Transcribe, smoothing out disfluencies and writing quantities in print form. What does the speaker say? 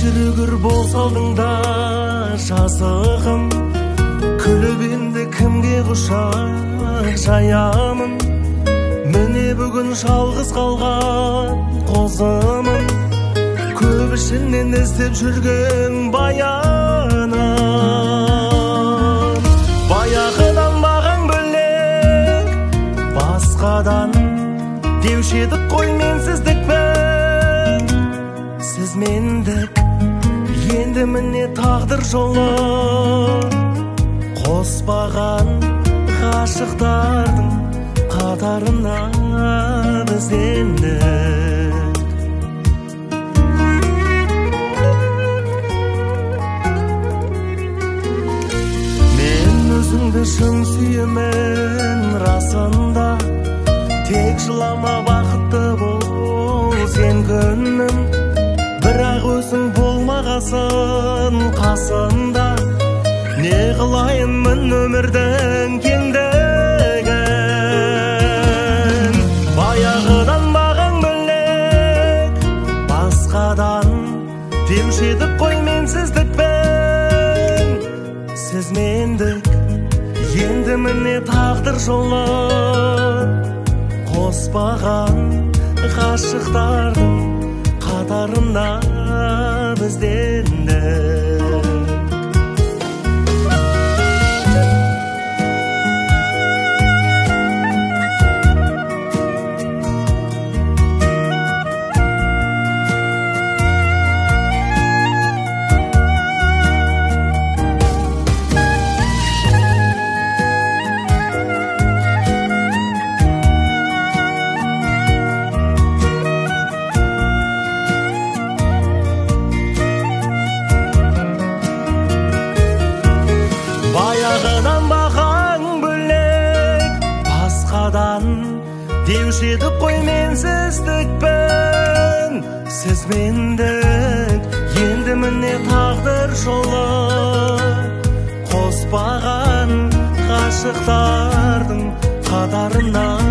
кешірігір болса алдыңда жазығым, күліп енді кімге құшақ жаямын. Міне бүгін жалғыз қалған қозымын, көп ішінен іздеп жүрген баяным. Баяғыдан маған бөлек басқадан деуші едік қой менсіздікпен. Сіз мендік, енді міне тағдыр жолы қоспаған ғашықтардың қатарына біз ендік. Мен өзіңді шын сүйемін расында, тек жылама бақытты бол сен күнім. Бірақ өзің болмағасын қасында, не қылайынмын өмірдің кеңдігін. Баяғыдан маған бөлек басқадан деуші едік қой менсіздікпен. Сіз мендік, енді міне тағдыр жолы қоспаған ғашықтардың қатарына біз ендік. Баяғыдан маған бөлек басқадан деуші едік қой менсіздікпен. Сіз мендік, енді міне тағдыр жолы қоспаған ғашықтардың қатарына